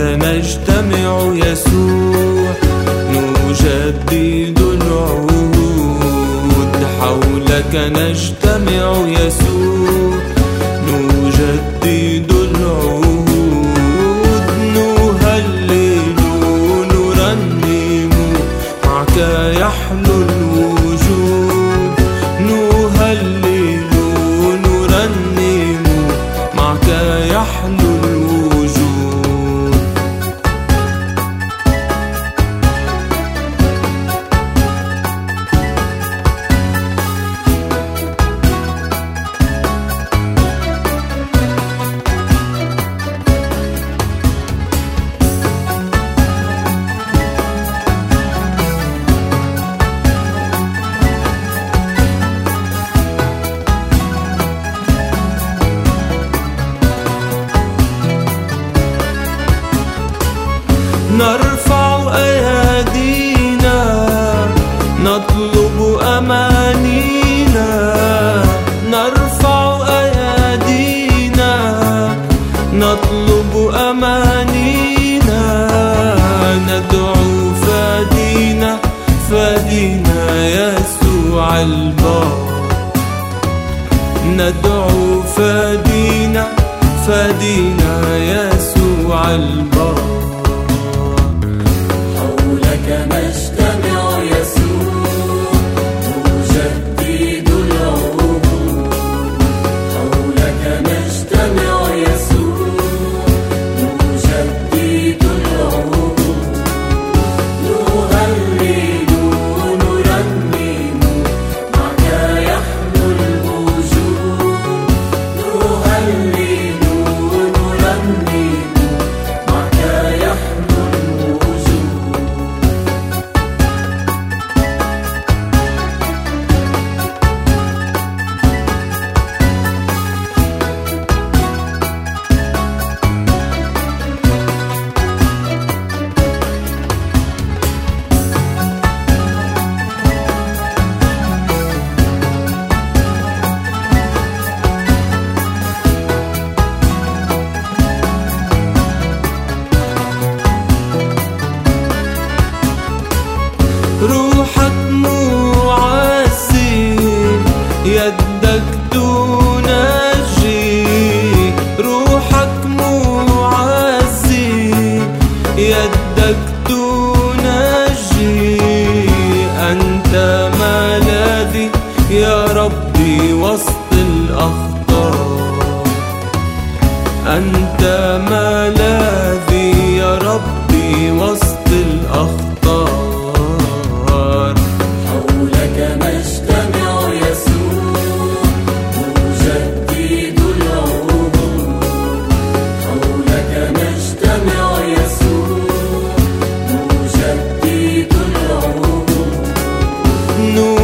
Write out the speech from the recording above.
نجتمع يسوع، نجدد العهود. حولك نجتمع يسوع، نجدد العهود. نهلل نرنم، معك يحلو الوجود. نهلل نرنم، معك يحلو الوجود. نرفع أيادينا نطلب أمانينا، نرفع أيادينا نطلب أمانينا. ندعو فادينا فادينا يسوع البار، ندعو فادينا فادينا يسوع البار. حولك نجتمع يسوع، نجدد العهود. حولك نجتمع يسوع، نجدد العهود. نهلل نرنم، معك يحلو الوجود. نهلل نرنم، معك يحلو الوجود. روحك معزي، يدك تنجي. روحك معزي، يدك تنجي. أنت ملاذي يا ربي وسط الأخطار، أنت ملاذي يا ربي وسط الأخطار. حولك نجتمع يسوع، نجدد العهود. حولك نجتمع يسوع، نجدد العهود.